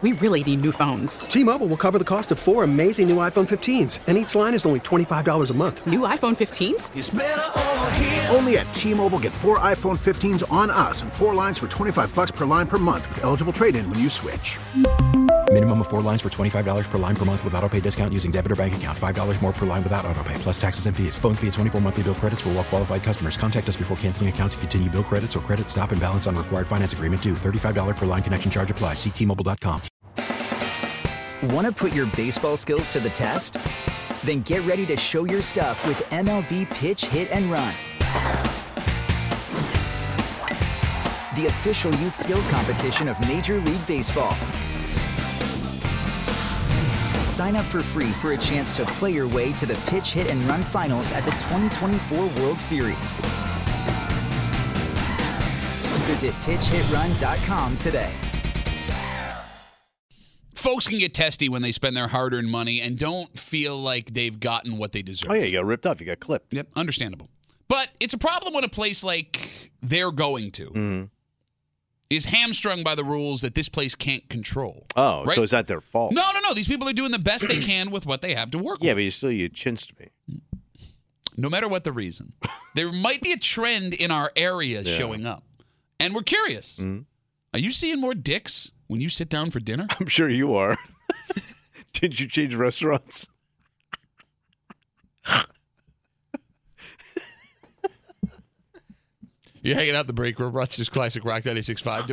We really need new phones. T-Mobile will cover the cost of 4 amazing new iPhone 15s, and each line is only $25 a month. New iPhone 15s? It's better over here. Only at T-Mobile, get 4 iPhone 15s on us and 4 lines for $25 per line per month with eligible trade-in when you switch. Minimum of 4 lines for $25 per line per month with autopay discount using debit or bank account. $5 more per line without autopay, plus taxes and fees. Phone fee at 24 monthly bill credits for well-qualified customers. Contact us before canceling account to continue bill credits or credit stop and balance on required finance agreement due. $35 per line connection charge applies. See T-Mobile.com. Want to put your baseball skills to the test? Then get ready to show your stuff with MLB Pitch, Hit, and Run. The official youth skills competition of Major League Baseball. Sign up for free for a chance to play your way to the Pitch, Hit, and Run finals at the 2024 World Series. Visit pitchhitrun.com today. Folks can get testy when they spend their hard-earned money and don't feel like they've gotten what they deserve. Oh, yeah, you got ripped off. You got clipped. Yep, understandable. But it's a problem when a place like they're going to is hamstrung by the rules that this place can't control. Oh, right? So is that their fault? No. These people are doing the best they can with what they have to work with. Yeah, but you chinched me. No matter what the reason. There might be a trend in our area showing up. And we're curious. Are you seeing more dicks when you sit down for dinner? I'm sure you are. Did you change restaurants? You're hanging out the break room, Rochester's Classic Rock 96.5,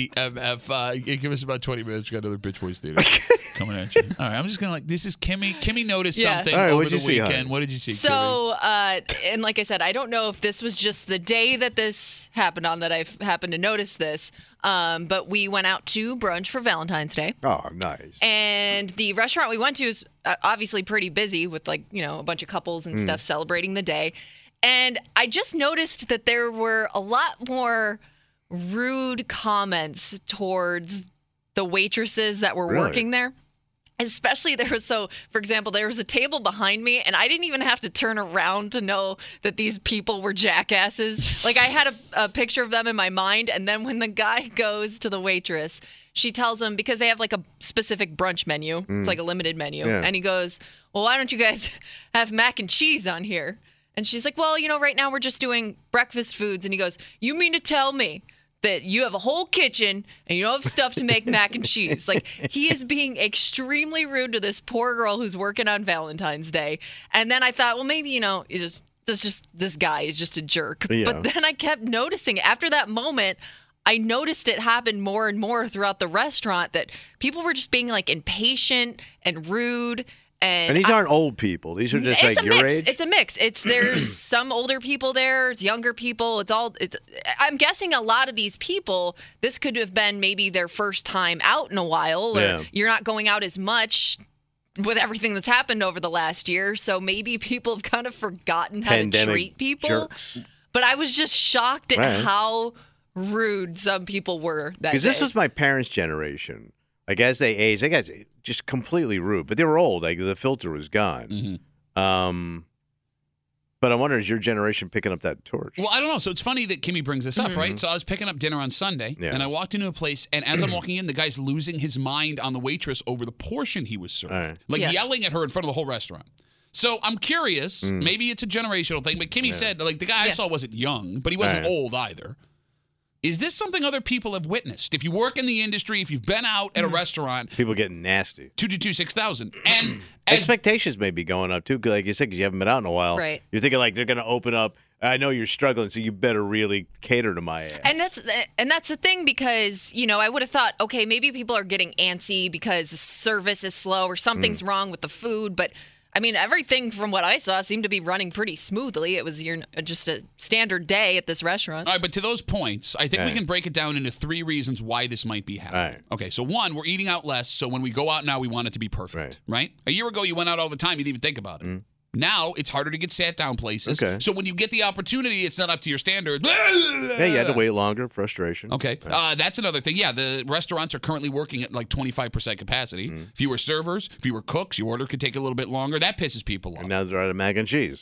WCMF. Give us about 20 minutes. We got another Bitch Boys Theater coming at you. All right, I'm just going to this is Kimmy. Kimmy noticed something over the weekend. What did you see, So, Kimmy? and like I said, I don't know if this was just the day that this happened on that I happened to notice this, but we went out to brunch for Valentine's Day. Oh, nice. And the restaurant we went to is obviously pretty busy with a bunch of couples and stuff celebrating the day. And I just noticed that there were a lot more rude comments towards the waitresses that were working there. Especially for example, there was a table behind me, and I didn't even have to turn around to know that these people were jackasses. Like, I had a picture of them in my mind, and then when the guy goes to the waitress, she tells him, because they have like a specific brunch menu, it's like a limited menu, and he goes, well, why don't you guys have mac and cheese on here? And she's like, well, right now we're just doing breakfast foods. And he goes, you mean to tell me that you have a whole kitchen and you don't have stuff to make mac and cheese? Like, he is being extremely rude to this poor girl who's working on Valentine's Day. And then I thought, well, maybe, this guy is just a jerk. Yeah. But then I kept noticing after that moment, I noticed it happen more and more throughout the restaurant, that people were just being like impatient and rude. And these aren't old people. These are just like your age? It's a mix. There's some older people there. It's younger people. I'm guessing a lot of these people, this could have been maybe their first time out in a while. Or you're not going out as much with everything that's happened over the last year. So maybe people have kind of forgotten how to treat people. Jerks. But I was just shocked at how rude some people were that day. Because this was my parents' generation. Like, as they aged, I guess just completely rude. But they were old. Like, the filter was gone. But I wonder, is your generation picking up that torch? Well, I don't know. So it's funny that Kimmy brings this up, right? So I was picking up dinner on Sunday, and I walked into a place, and as I'm walking in, the guy's losing his mind on the waitress over the portion he was served. Yelling at her in front of the whole restaurant. So I'm curious. Maybe it's a generational thing. But Kimmy said, the guy I saw wasn't young, but he wasn't old either. Is this something other people have witnessed? If you work in the industry, if you've been out at a restaurant, people getting nasty. 222-6000, and expectations may be going up too, like you said, because you haven't been out in a while. Right? You're thinking like they're going to open up. I know you're struggling, so you better really cater to my ass. And that's the thing, because I would have thought, okay, maybe people are getting antsy because the service is slow or something's wrong with the food, but. I mean, everything from what I saw seemed to be running pretty smoothly. It was just a standard day at this restaurant. All right, but to those points, I think we can break it down into 3 reasons why this might be happening. Right. Okay, so 1, we're eating out less, so when we go out now, we want it to be perfect, right? A year ago, you went out all the time, you didn't even think about it. Now, it's harder to get sat down places. Okay. So when you get the opportunity, it's not up to your standard. Yeah, you had to wait longer. Frustration. Okay. That's another thing. Yeah, the restaurants are currently working at like 25% capacity. Fewer servers, fewer cooks. Your order could take a little bit longer. That pisses people off. And now they're out of mac and cheese.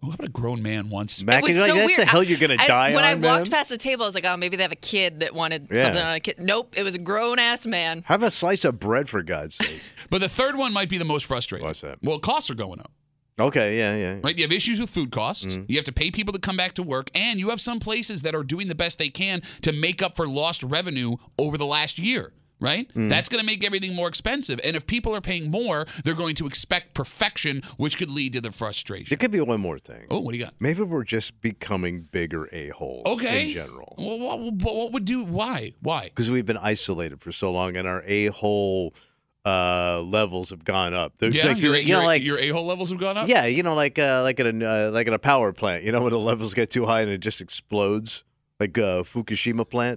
What about a grown man once? Mac, It was you're so like, that's weird. the hell you're going to die when on, I man? walked past the table, I was like, oh, maybe they have a kid that wanted something on a kid. Nope, it was a grown-ass man. Have a slice of bread, for God's sake. But the third one might be the most frustrating. What's that? Well, costs are going up. Okay, yeah. Right? You have issues with food costs. Mm-hmm. You have to pay people to come back to work. And you have some places that are doing the best they can to make up for lost revenue over the last year. Right? That's going to make everything more expensive. And if people are paying more, they're going to expect perfection, which could lead to the frustration. There could be one more thing. Oh, what do you got? Maybe we're just becoming bigger a-holes Okay. in general. Well, what would do? Why? Because we've been isolated for so long, and our a-hole levels have gone up. There's Yeah, like, your a-hole levels have gone up? yeah, like at a power plant. You know when the levels get too high and it just explodes, like a Fukushima plant.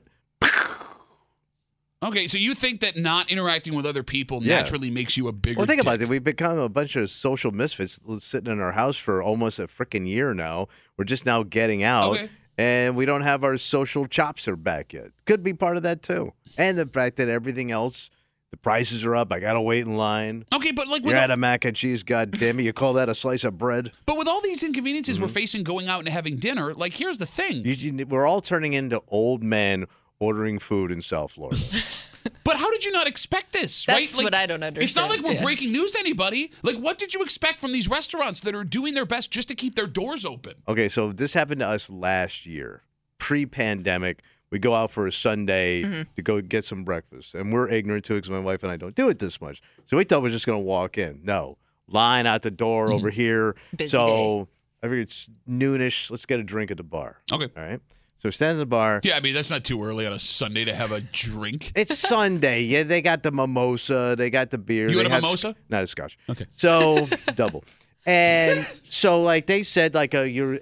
Okay, so you think that not interacting with other people naturally makes you a bigger Well, think about dick. it. We've become a bunch of social misfits sitting in our house for almost a freaking year now. We're just now getting out, Okay. and we don't have our social chops are back yet. Could be part of that, too. And the fact that everything else, the prices are up. I got to wait in line. Okay, but like with You're at a mac and cheese, goddamn it. You call that a slice of bread? but with all these inconveniences Mm-hmm. we're facing going out and having dinner, like here's the thing. We're all turning into old men ordering food in South Florida. But how did you not expect this? That's right? Like, what I don't understand. It's not like we're Yeah. breaking news to anybody. Like, what did you expect from these restaurants that are doing their best just to keep their doors open? Okay, so this happened to us last year, pre-pandemic. We go out for a Sunday to go get some breakfast, and we're ignorant to it because my wife and I don't do it this much. So we thought we were just going to walk in. No, line out the door over here. Busy so I figured it's noonish. Let's get a drink at the bar. Okay. All right. So we're standing at the bar. Yeah, I mean, that's not too early on a Sunday to have a drink. It's Sunday. Yeah, they got the mimosa. They got the beer. You They had a have- mimosa? Not a scotch. Okay. So double. And so, like they said, like we're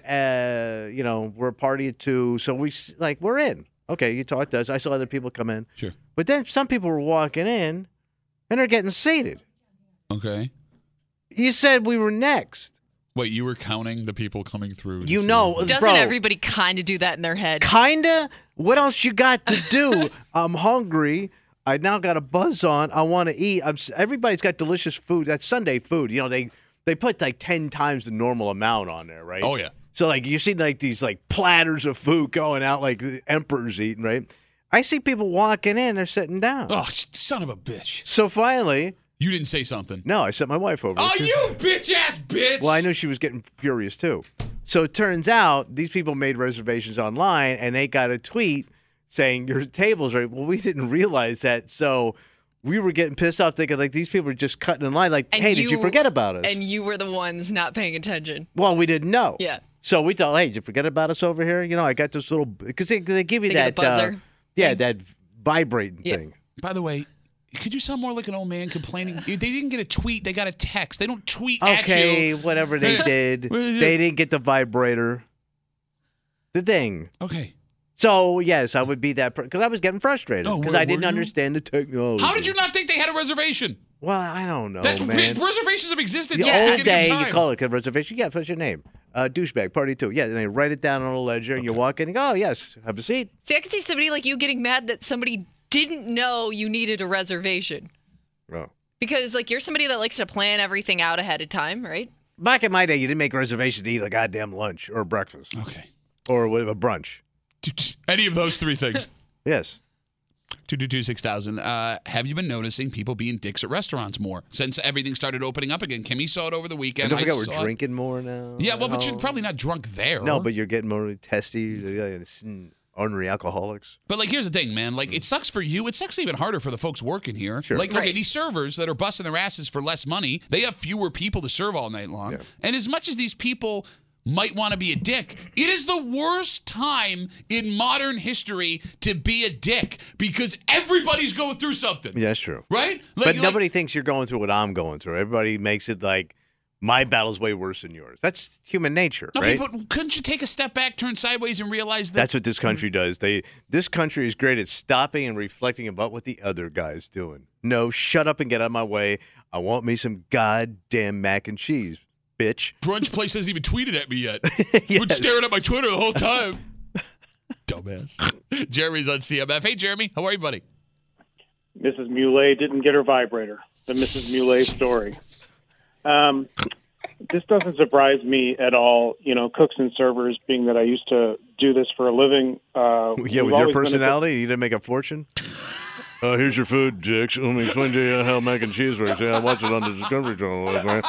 a party of two. So we're in. Okay, you talked to us. I saw other people come in. Sure. But then some people were walking in, and they're getting seated. Okay. You said we were next. Wait, you were counting the people coming through? to You see- know, Doesn't bro, everybody kind of do that in their head? Kinda. What else you got to do? I'm hungry. I now got a buzz on. I want to eat. Everybody's got delicious food. That's Sunday food. You know, they put like 10 times the normal amount on there, right? Oh, yeah. So like you see like these like platters of food going out like the emperor's eating, right? I see people walking in, they're sitting down. Oh, son of a bitch. So finally, You didn't say something. no, I sent my wife over. Oh, 'cause- you bitch-ass bitch! Well, I knew she was getting furious too. So it turns out these people made reservations online and they got a tweet saying your table's right. Well, we didn't realize that. So we were getting pissed off thinking like these people are just cutting in line like, And hey, did you forget about us? And you were the ones not paying attention. Well, we didn't know. Yeah. So we thought, hey, did you forget about us over here? You know, I got this little, because they give you They that get the buzzer that vibrating Yep. thing. By the way, could you sound more like an old man complaining? They didn't get a tweet. They got a text. They don't tweet at Okay, you. whatever they did, What is it? they didn't get the vibrator. The thing. Okay. So, yes, I would be that because I was getting frustrated Oh, because were- I didn't were you? understand the technology. How did you not think they had a reservation? Well, I don't know, That's man. reservations have existed The since the old beginning day, of time. you call it a reservation. Yeah, what's your name? Douchebag, party two. Yeah, and they write it down on a ledger, and you walk in and go, oh, yes, have a seat. See, I could see somebody like you getting mad that somebody didn't know you needed a reservation. Oh. Because, like, you're somebody that likes to plan everything out ahead of time, right? Back in my day, you didn't make a reservation to eat a goddamn lunch or breakfast Okay. or a brunch. Any of those three things. Yes. 222-6000. Have you been noticing people being dicks at restaurants more since everything started opening up again? Kimmy saw it over the weekend. And don't forget, saw we're it. drinking more now. Yeah, well, but Oh. you're probably not drunk there. No, but you're getting more testy, ornery alcoholics. But like, here's the thing, man. Like, it sucks for you. It sucks even harder for the folks working here. Sure. Like, okay, Right. these servers that are busting their asses for less money, they have fewer people to serve all night long. Yeah. And as much as these people might want to be a dick, it is the worst time in modern history to be a dick because everybody's going through something. Yeah, that's true. Right? But nobody thinks you're going through what I'm going through. Everybody makes it like my battle's way worse than yours. That's human nature, Okay, right? but couldn't you take a step back, turn sideways, and realize that? That's what this country does. This country is great at stopping and reflecting about what the other guy's doing. No, shut up and get out of my way. I want me some goddamn mac and cheese, bitch. Brunch place hasn't even tweeted at me yet. Been staring at my Twitter the whole time. Dumbass. Jeremy's on CMF. Hey, Jeremy. How are you, buddy? Mrs. Muley didn't get her vibrator. The Mrs. Muley story. this doesn't surprise me at all. You know, cooks and servers, being that I used to do this for a living. With your personality, you didn't make a fortune? Here's your food, Jix. Let me explain to you how mac and cheese works. Yeah, I watch it on the Discovery Channel.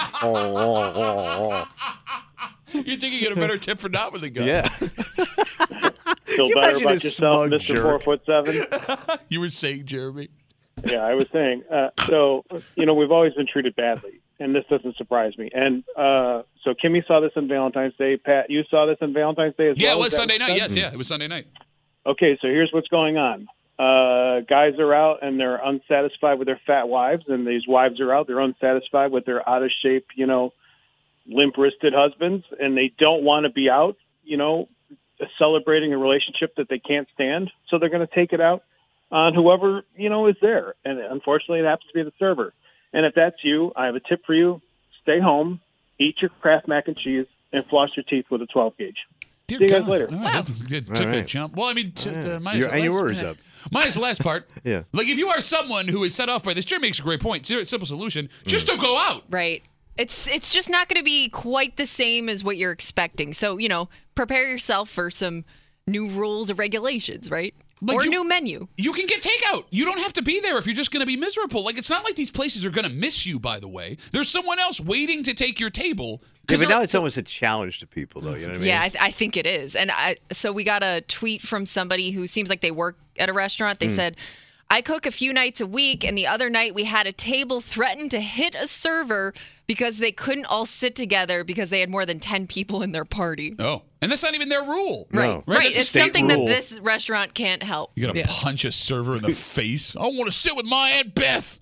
You think you get a better tip for not with the guy? Yeah. Feel better about yourself, Mr. 4'7"? You were saying, Jeremy? Yeah, I was saying. So, you know, we've always been treated badly, and this doesn't surprise me. And so Kimmy saw this on Valentine's Day. Pat, you saw this on Valentine's Day as well? Yeah, it was Sunday night. Yes, it was Sunday night. Okay, so here's what's going on. Guys are out, and they're unsatisfied with their fat wives, and these wives are out. They're unsatisfied with their out-of-shape, you know, limp-wristed husbands, and they don't want to be out, you know, celebrating a relationship that they can't stand. So they're going to take it out on whoever, you know, is there. And unfortunately, it happens to be the server. And if that's you, I have a tip for you. Stay home, eat your Kraft mac and cheese, and floss your teeth with a 12-gauge. Dear See you guys God. later. All right. Took that jump. Well, I mean, minus and your orders up. Minus the last part. Yeah. Like, if you are someone who is set off by this, Jerry makes a great point. Simple solution. Just don't go out. Right. It's just not going to be quite the same as what you're expecting. So, you know, prepare yourself for some new rules or regulations, right? Like or new menu. You can get takeout. You don't have to be there if you're just going to be miserable. Like, it's not like these places are going to miss you, by the way. There's someone else waiting to take your table. Yeah, but now it's almost a challenge to people, though. You know what I mean? Yeah, I think it is. And so we got a tweet from somebody who seems like they work at a restaurant. They said, I cook a few nights a week, and the other night we had a table threaten to hit a server because they couldn't all sit together because they had more than 10 people in their party. Oh, and that's not even their rule. Right. It's something that this restaurant can't help. You got to punch a server in the face? I want to sit with my Aunt Beth.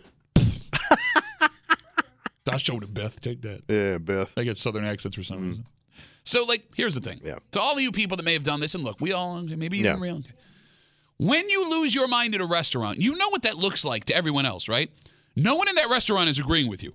I'll show it to Beth. Take that. Yeah, Beth. They get southern accents for some reason. So, like, here's the thing. Yeah. To all of you people that may have done this, and look, we all, maybe you didn't realize. When you lose your mind at a restaurant, you know what that looks like to everyone else, right? No one in that restaurant is agreeing with you.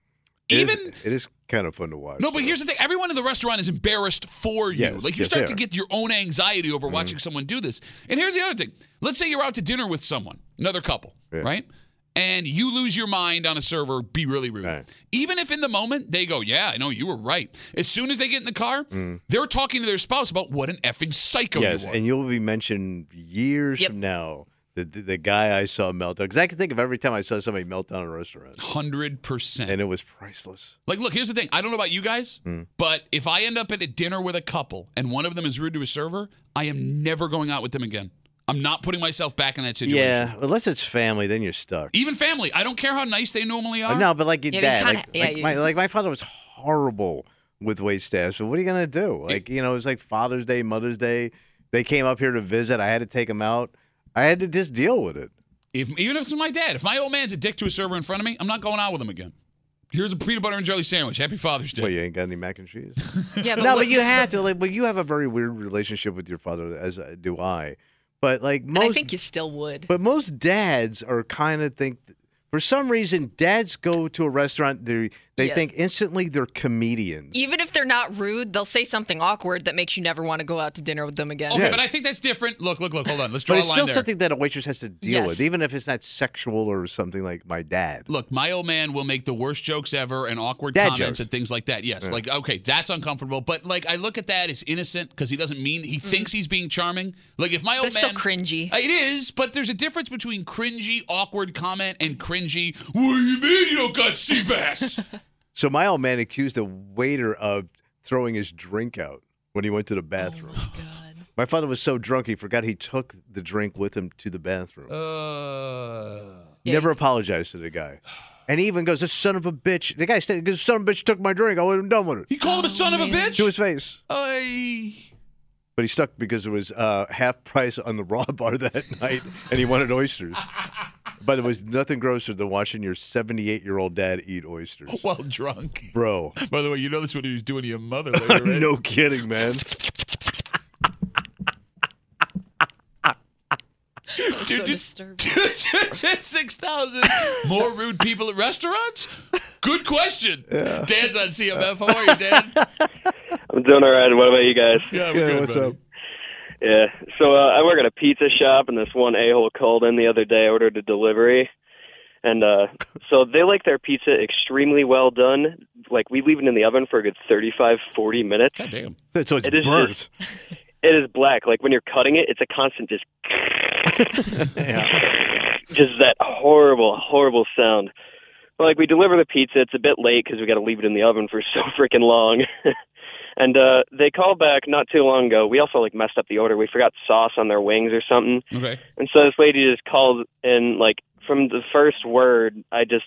It is kind of fun to watch. No, but here's the thing. Everyone in the restaurant is embarrassed for you. Yes, like, you start to get your own anxiety over watching someone do this. And here's the other thing. Let's say you're out to dinner with someone, another couple, right? And you lose your mind on a server, be really rude. Right. Even if in the moment they go, yeah, I know, you were right. As soon as they get in the car, they're talking to their spouse about what an effing psycho you are. Yes, and you'll be mentioned years from now. The guy I saw melt down. Because I can think of every time I saw somebody melt down in a restaurant. 100%. And it was priceless. Like, look, here's the thing. I don't know about you guys, but if I end up at a dinner with a couple and one of them is rude to a server, I am never going out with them again. I'm not putting myself back in that situation. Yeah, unless it's family, then you're stuck. Even family. I don't care how nice they normally are. No, but like your dad. My father was horrible with waitstaff. So what are you going to do? Like, you know, it was like Father's Day, Mother's Day. They came up here to visit. I had to take them out. I had to just deal with it. Even if it's my dad. If my old man's a dick to a server in front of me, I'm not going out with him again. Here's a peanut butter and jelly sandwich. Happy Father's Day. Well, you ain't got any mac and cheese? Yeah, but but you have to. Like, but you have a very weird relationship with your father, as do I. But like most, and I think you still would. But most dads are kind of think. For some reason, dads go to a restaurant, they think instantly they're comedians. Even if they're not rude, they'll say something awkward that makes you never want to go out to dinner with them again. Okay, but I think that's different. Look, hold on. Let's draw a line there. But it's still something that a waitress has to deal with, even if it's not sexual or something like my dad. Look, my old man will make the worst jokes ever and awkward comments and things like that. Yes, like, okay, that's uncomfortable. But, like, I look at that as innocent because he doesn't mean, he thinks he's being charming. Like, if my old man. It's so cringy. It is, but there's a difference between cringy, awkward comment and cringy, what do you mean you don't got sea bass? So my old man accused a waiter of throwing his drink out when he went to the bathroom. Oh, my God. My father was so drunk he forgot he took the drink with him to the bathroom. Never apologized to the guy. And he even goes, this son of a bitch. The guy said, this son of a bitch took my drink. I wasn't done with it. He called him a son of a bitch? To his face. But he stuck because it was half price on the raw bar that night, and he wanted oysters. But it was nothing grosser than watching your 78-year-old dad eat oysters. While drunk. Bro. By the way, you know that's what he was doing to your mother later, right? No kidding, man. So disturbing. 6,000 more rude people at restaurants? Good question. Yeah. Dan's on CMF. How are you, Dan? I'm doing all right. What about you guys? Yeah, we're good, what's buddy. up? Yeah. So I work at a pizza shop, and this one a-hole called in the other day, ordered a delivery. And so they like their pizza extremely well done. Like, we leave it in the oven for a good 35, 40 minutes. God damn. So it's burnt. It is black. Like, when you're cutting it, it's a constant just... just that horrible, horrible sound. But, like, we deliver the pizza. It's a bit late because we got to leave it in the oven for so freaking long. And they called back not too long ago. We also, like, messed up the order. We forgot sauce on their wings or something. Okay. And so this lady just called in, like, from the first word, I just,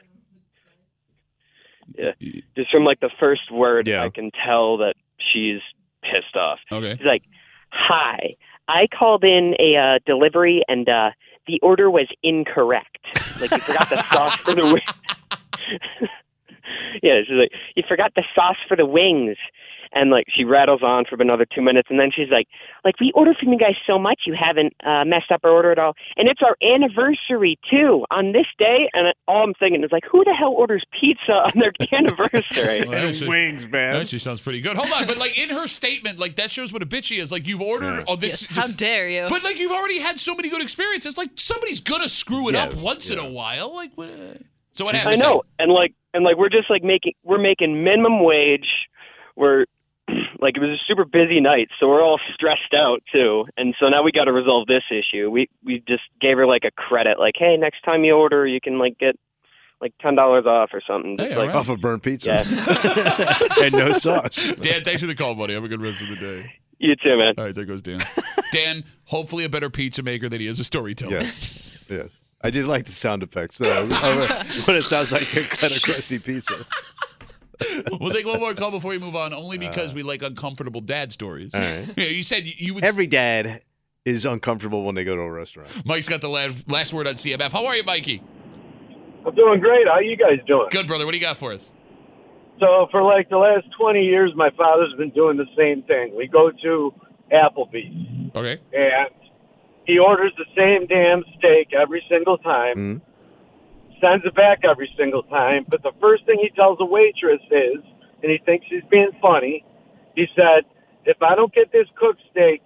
just from, like, the first word, I can tell that she's pissed off. Okay. She's like, "Hi, I called in a delivery, and the order was incorrect. Like, you forgot the sauce for the wings." Yeah, she's like, "You forgot the sauce for the wings." And, like, she rattles on for another 2 minutes, and then she's like, "We ordered from you guys so much, you haven't messed up our order at all. And it's our anniversary, too, on this day." And all I'm thinking is, like, who the hell orders pizza on their anniversary? And wings, man. That actually sounds pretty good. Hold on, but, like, in her statement, like, that shows what a bitch she is. Like, you've ordered all this. Yes, how dare you? But, like, you've already had so many good experiences. Like, somebody's going to screw it up once in a while. Like, what? So what happens? I know. And we're just, like, making minimum wage. We're... Like, it was a super busy night, so we're all stressed out, too. And so now we got to resolve this issue. We just gave her, like, a credit. Like, hey, next time you order, you can, like, get, like, $10 off or something. Just, like, off of burnt pizza. Yeah. And no sauce. Dan, thanks for the call, buddy. Have a good rest of the day. You too, man. All right, there goes Dan. Dan, hopefully a better pizza maker than he is a storyteller. Yeah. I did like the sound effects, though. When it sounds like a kind of crusty pizza. We'll take one more call before we move on, only because we like uncomfortable dad stories. All right. Yeah, you said you would. Every dad is uncomfortable when they go to a restaurant. Mike's got the last word on CMF. How are you, Mikey? I'm doing great. How you guys doing? Good, brother. What do you got for us? So for like the last 20 years, my father's been doing the same thing. We go to Applebee's. Okay. And he orders the same damn steak every single time. Sends it back every single time, but the first thing he tells the waitress is, and he thinks he's being funny, he said, if I don't get this steak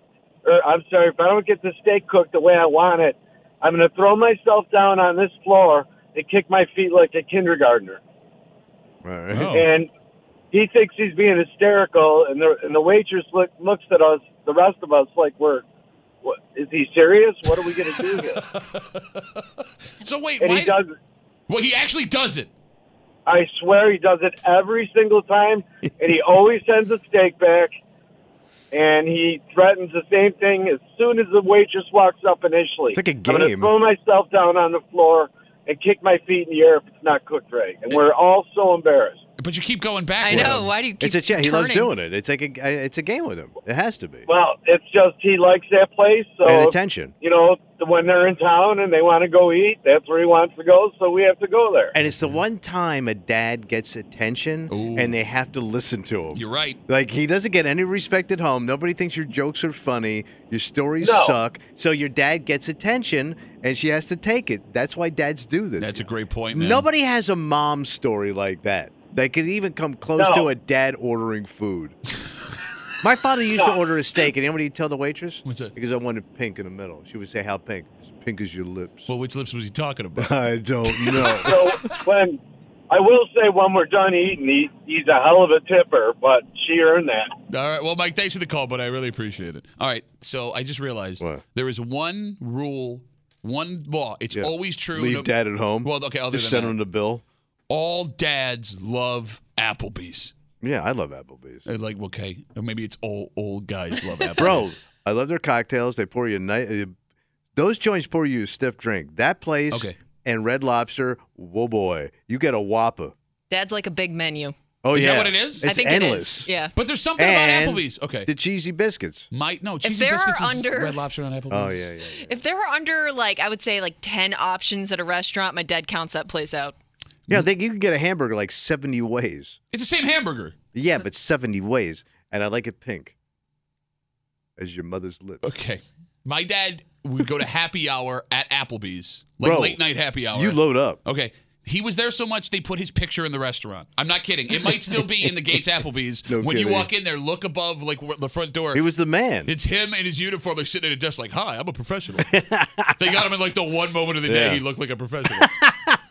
cooked the way I want it, I'm going to throw myself down on this floor and kick my feet like a kindergartner. Right. Oh. And he thinks he's being hysterical, and the waitress looks at us, the rest of us, like what, is he serious? What are we going to do here? So wait, and he does it. Well, he actually does it. I swear he does it every single time, and he always sends a steak back, and he threatens the same thing as soon as the waitress walks up initially. It's like a game. I'm going to throw myself down on the floor and kick my feet in the air if it's not cooked right. And we're all so embarrassed. But you keep going back. I know. Why do you keep He loves doing it. It's like it's a game with him. It has to be. Well, it's just he likes that place. So, and attention. You know, when they're in town and they want to go eat, that's where he wants to go, so we have to go there. And it's the one time a dad gets attention and they have to listen to him. You're right. Like, he doesn't get any respect at home. Nobody thinks your jokes are funny. Your stories suck. So your dad gets attention, and she has to take it. That's why dads do this. That's a great point, man. Nobody has a mom story like that. That could even come close to a dad ordering food. My father used to order a steak, and you know what he'd tell the waitress? What's that? Because I wanted pink in the middle. She would say, how pink? As pink as your lips. Well, which lips was he talking about? I don't know. So when we're done eating, he's a hell of a tipper, but she earned that. All right. Well, Mike, thanks for the call, but I really appreciate it. All right. So I just realized there is one rule, one law. It's always true. Leave dad at home. Well, okay, other just than send him the bill. All dads love Applebee's. Yeah, I love Applebee's. Like, okay, or maybe it's all old guys love Applebee's. Bro, I love their cocktails. They pour you a nice. Those joints pour you a stiff drink. That place and Red Lobster, whoa boy, you get a Whopper. Dad's like a big menu. Oh, is that what it is? It's I think endless. it is. Yeah. But there's something about Applebee's. Okay. The cheesy biscuits. Cheesy biscuits is Red Lobster on Applebee's. Oh, yeah. If there were under, like, I would say, like 10 options at a restaurant, my dad counts that place out. Yeah, I think you can get a hamburger like 70 ways. It's the same hamburger. Yeah, but 70 ways. And I like it pink. As your mother's lips. Okay. My dad would go to happy hour at Applebee's. Like late night happy hour. You load up. Okay. He was there so much they put his picture in the restaurant. I'm not kidding. It might still be in the Gates Applebee's. When you walk in there, look above like the front door. He was the man. It's him in his uniform, like sitting at a desk like, hi, I'm a professional. They got him in like the one moment of the day he looked like a professional.